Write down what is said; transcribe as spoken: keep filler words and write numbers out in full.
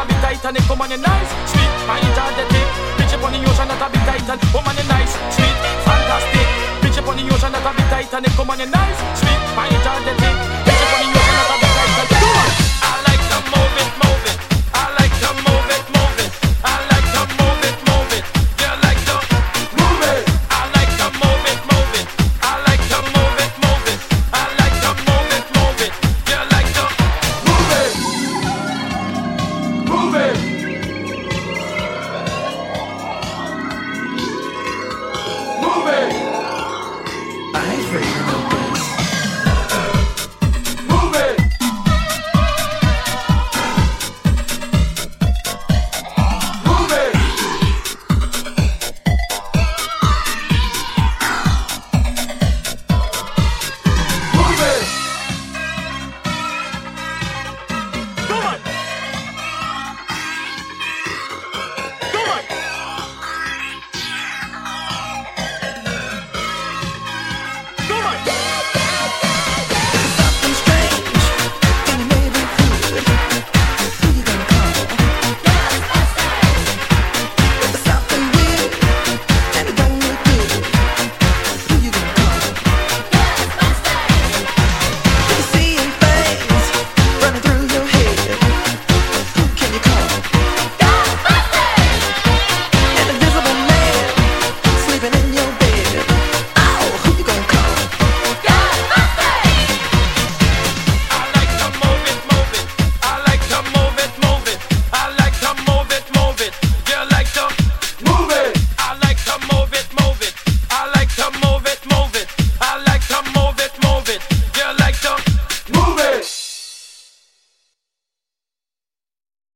a bit tight and it come on you nice, sweet, my energetic. Pitch up on the ocean that a bit tight and woman you nice, sweet, fantastic. Pitch up on the ocean that a bit tight and it come on you nice, sweet, my energetic.